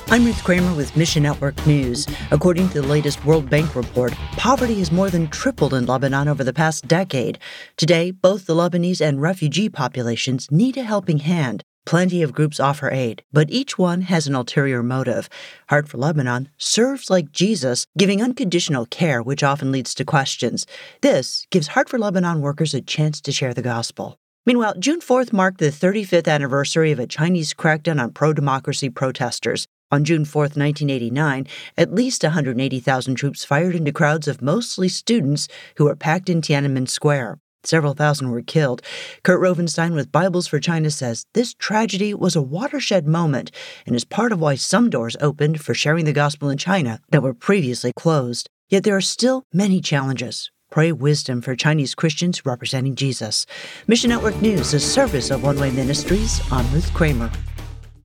I'm Ruth Kramer with Mission Network News. According to the latest World Bank report, poverty has more than tripled in Lebanon over the past decade. Today, both the Lebanese and refugee populations need a helping hand. Plenty of groups offer aid, but each one has an ulterior motive. Heart for Lebanon serves like Jesus, giving unconditional care, which often leads to questions. This gives Heart for Lebanon workers a chance to share the gospel. Meanwhile, June 4th marked the 35th anniversary of a Chinese crackdown on pro-democracy protesters. On June 4th, 1989, at least 180,000 troops fired into crowds of mostly students who were packed in Tiananmen Square. Several thousand were killed. Kurt Rovenstein with Bibles for China says this tragedy was a watershed moment and is part of why some doors opened for sharing the gospel in China that were previously closed. Yet there are still many challenges. Pray wisdom for Chinese Christians representing Jesus. Mission Network News, a service of One Way Ministries. I'm Ruth Kramer.